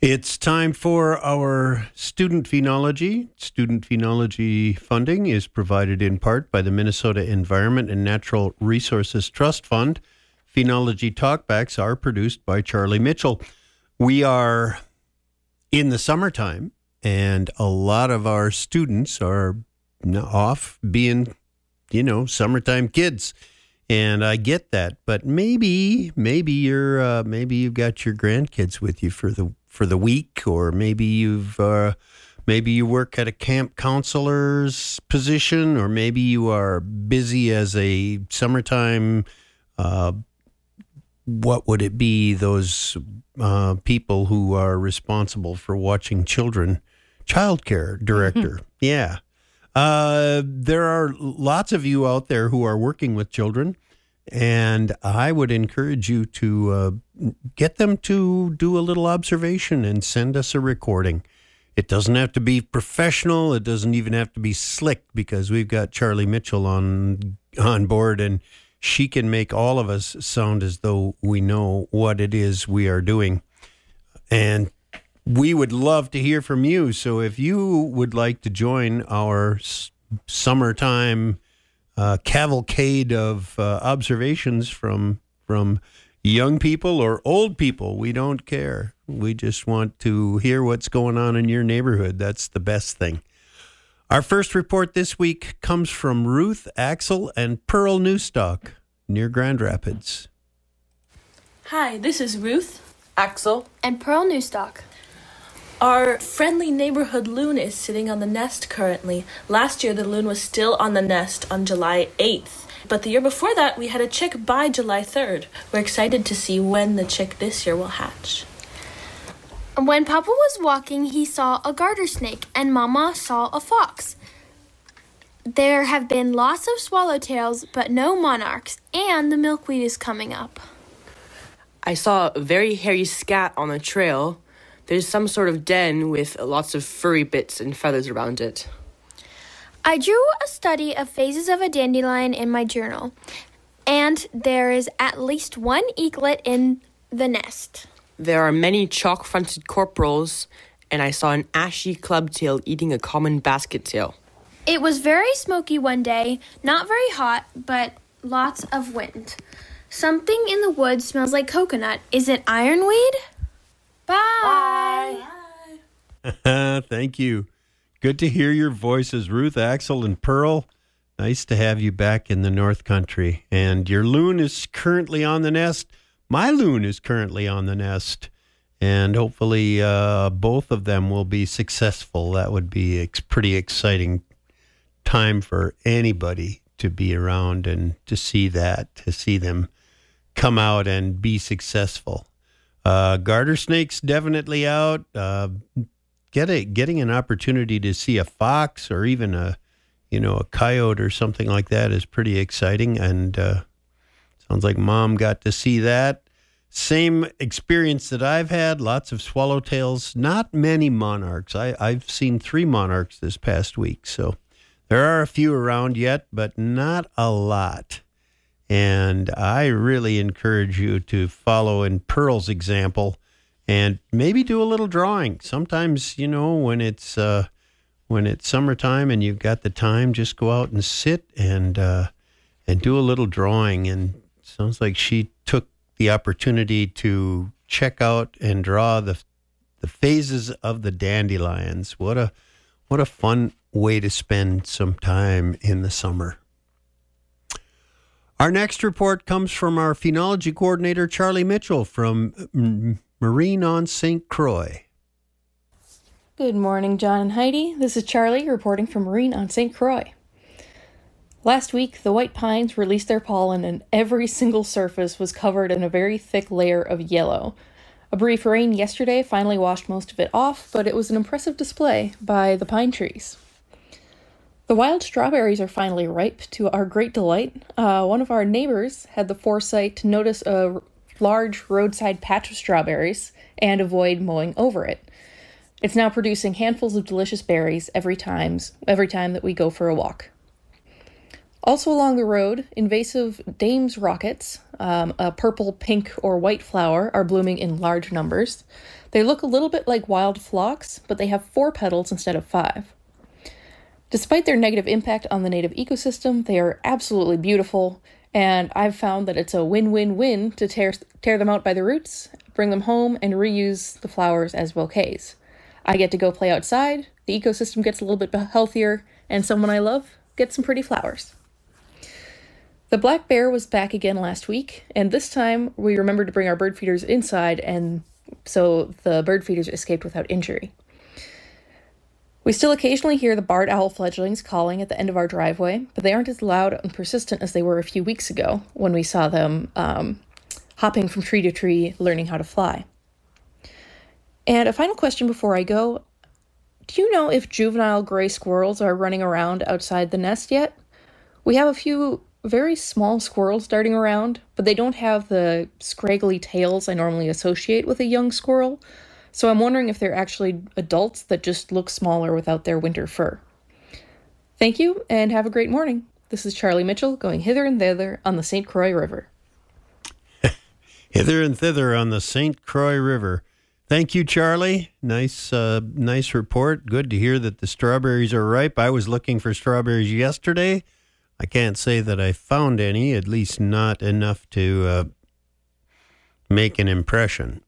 It's time for our Student Phenology. Student Phenology funding is provided in part by the Minnesota Environment and Natural Resources Trust Fund. Phenology Talkbacks are produced by Charlie Mitchell. We are in the summertime, and a lot of our students are off being, summertime kids. And I get that, but maybe you've got your grandkids with you for the week, or maybe you work at a camp counselor's position, or maybe you are busy as a summertime. What would it be? Those people who are responsible for watching children, childcare director. Yeah. There are lots of you out there who are working with children, and I would encourage you to get them to do a little observation and send us a recording. It doesn't have to be professional. It doesn't even have to be slick, because we've got Charlie Mitchell on board, and she can make all of us sound as though we know what it is we are doing. And we would love to hear from you. So if you would like to join our summertime cavalcade of observations from young people or old people, we don't care. We just want to hear what's going on in your neighborhood. That's the best thing. Our first report this week comes from Ruth, Axel, and Pearl Newstock near Grand Rapids. Hi, this is Ruth, Axel, and Pearl Newstock. Our friendly neighborhood loon is sitting on the nest currently. Last year, the loon was still on the nest on July 8th. But the year before that, we had a chick by July 3rd. We're excited to see when the chick this year will hatch. When Papa was walking, he saw a garter snake, and Mama saw a fox. There have been lots of swallowtails, but no monarchs, and the milkweed is coming up. I saw a very hairy scat on the trail. There's some sort of den with lots of furry bits and feathers around it. I drew a study of phases of a dandelion in my journal, and there is at least one eaglet in the nest. There are many chalk-fronted corporals, and I saw an ashy clubtail eating a common basket tail. It was very smoky one day, not very hot, but lots of wind. Something in the woods smells like coconut. Is it ironweed? Bye. Thank you. Good to hear your voices, Ruth, Axel, and Pearl. Nice to have you back in the North Country. And your loon is currently on the nest. My loon is currently on the nest. And hopefully both of them will be successful. That would be a pretty exciting time for anybody to be around and to see them come out and be successful. Garter snakes definitely out. Getting an opportunity to see a fox or even a coyote or something like that is pretty exciting. And sounds like Mom got to see that. Same experience that I've had. Lots of swallowtails. Not many monarchs. I've seen 3 monarchs this past week. So there are a few around yet, but not a lot. And I really encourage you to follow in Pearl's example and maybe do a little drawing. Sometimes, when it's summertime and you've got the time, just go out and sit and do a little drawing. And it sounds like she took the opportunity to check out and draw the phases of the dandelions. What a fun way to spend some time in the summer. Our next report comes from our phenology coordinator, Charlie Mitchell, from Marine on St. Croix. Good morning, John and Heidi. This is Charlie reporting from Marine on St. Croix. Last week, the white pines released their pollen and every single surface was covered in a very thick layer of yellow. A brief rain yesterday finally washed most of it off, but it was an impressive display by the pine trees. The wild strawberries are finally ripe, to our great delight. One of our neighbors had the foresight to notice a large roadside patch of strawberries and avoid mowing over it. It's now producing handfuls of delicious berries every time that we go for a walk. Also along the road, invasive dame's rockets, a purple, pink, or white flower, are blooming in large numbers. They look a little bit like wild phlox, but they have 4 petals instead of 5. Despite their negative impact on the native ecosystem, they are absolutely beautiful, and I've found that it's a win-win-win to tear them out by the roots, bring them home, and reuse the flowers as bouquets. I get to go play outside, the ecosystem gets a little bit healthier, and someone I love gets some pretty flowers. The black bear was back again last week, and this time we remembered to bring our bird feeders inside, and so the bird feeders escaped without injury. We still occasionally hear the barred owl fledglings calling at the end of our driveway, but they aren't as loud and persistent as they were a few weeks ago when we saw them hopping from tree to tree, learning how to fly. And a final question before I go. Do you know if juvenile gray squirrels are running around outside the nest yet? We have a few very small squirrels darting around, but they don't have the scraggly tails I normally associate with a young squirrel. So I'm wondering if they're actually adults that just look smaller without their winter fur. Thank you, and have a great morning. This is Charlie Mitchell going hither and thither on the St. Croix River. Hither and thither on the St. Croix River. Thank you, Charlie. Nice report. Good to hear that the strawberries are ripe. I was looking for strawberries yesterday. I can't say that I found any, at least not enough to make an impression.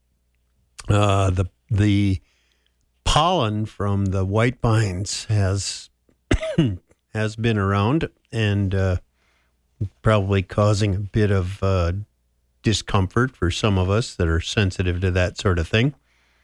The pollen from the white pines has been around and probably causing a bit of discomfort for some of us that are sensitive to that sort of thing.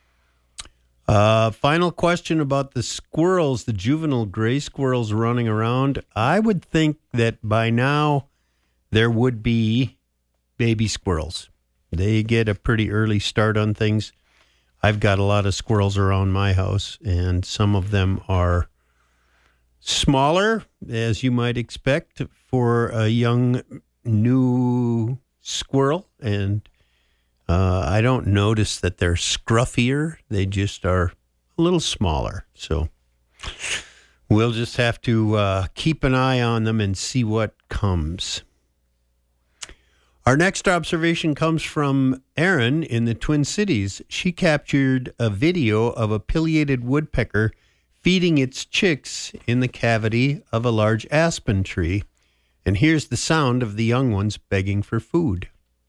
Final question about the squirrels, the juvenile gray squirrels running around. I would think that by now there would be baby squirrels. They get a pretty early start on things. I've got a lot of squirrels around my house, and some of them are smaller, as you might expect for a young new squirrel, and I don't notice that they're scruffier. They just are a little smaller. So we'll just have to keep an eye on them and see what comes. Our next observation comes from Erin in the Twin Cities. She captured a video of a pileated woodpecker feeding its chicks in the cavity of a large aspen tree. And here's the sound of the young ones begging for food.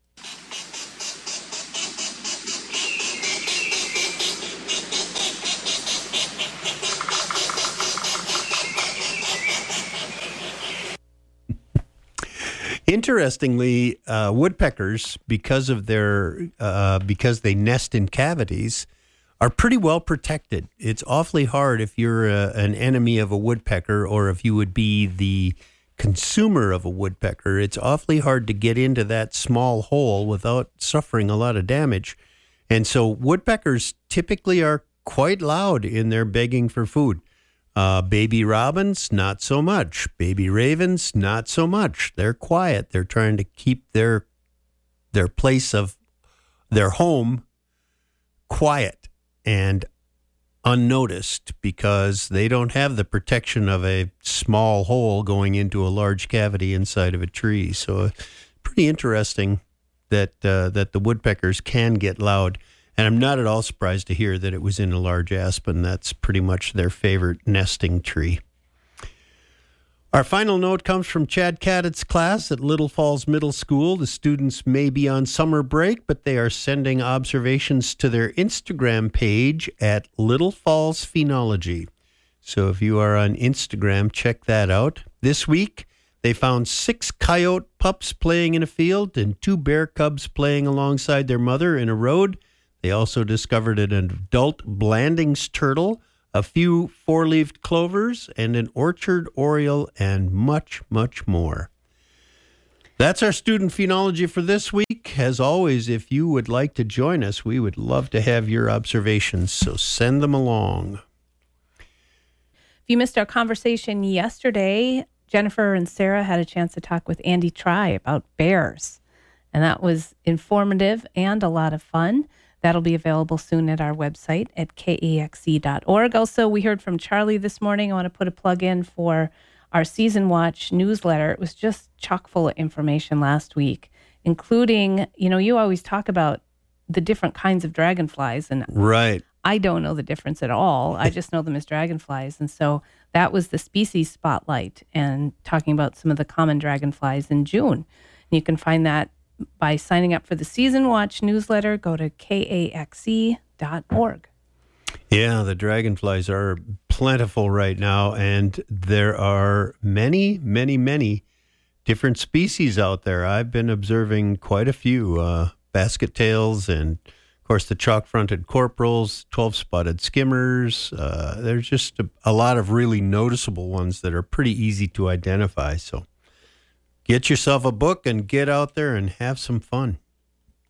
Interestingly, woodpeckers, because they nest in cavities, are pretty well protected. It's awfully hard if you're an enemy of a woodpecker, or if you would be the consumer of a woodpecker. It's awfully hard to get into that small hole without suffering a lot of damage. And so woodpeckers typically are quite loud in their begging for food. Baby robins, not so much. Baby ravens, not so much. They're quiet. They're trying to keep their place of their home quiet and unnoticed, because they don't have the protection of a small hole going into a large cavity inside of a tree. So pretty interesting that the woodpeckers can get loud. And I'm not at all surprised to hear that it was in a large aspen. That's pretty much their favorite nesting tree. Our final note comes from Chad Caddett's class at Little Falls Middle School. The students may be on summer break, but they are sending observations to their Instagram page at Little Falls Phenology. So if you are on Instagram, check that out. This week, they found 6 coyote pups playing in a field and 2 bear cubs playing alongside their mother in a road. They also discovered an adult Blanding's turtle, a few 4-leaved clovers, and an orchard oriole, and much, much more. That's our student phenology for this week. As always, if you would like to join us, we would love to have your observations, so send them along. If you missed our conversation yesterday, Jennifer and Sarah had a chance to talk with Andy Try about bears, and that was informative and a lot of fun. That'll be available soon at our website at kaxe.org. Also, we heard from Charlie this morning. I want to put a plug in for our Season Watch newsletter. It was just chock full of information last week, including, you always talk about the different kinds of dragonflies, and Right. I don't know the difference at all. I just know them as dragonflies. And so that was the species spotlight and talking about some of the common dragonflies in June. And you can find that by signing up for the Season Watch newsletter. Go to kaxe.org. Yeah, the dragonflies are plentiful right now, and there are many, many, many different species out there. I've been observing quite a few, basket tails and, of course, the chalk-fronted corporals, 12-spotted skimmers. There's just a lot of really noticeable ones that are pretty easy to identify. So get yourself a book and get out there and have some fun.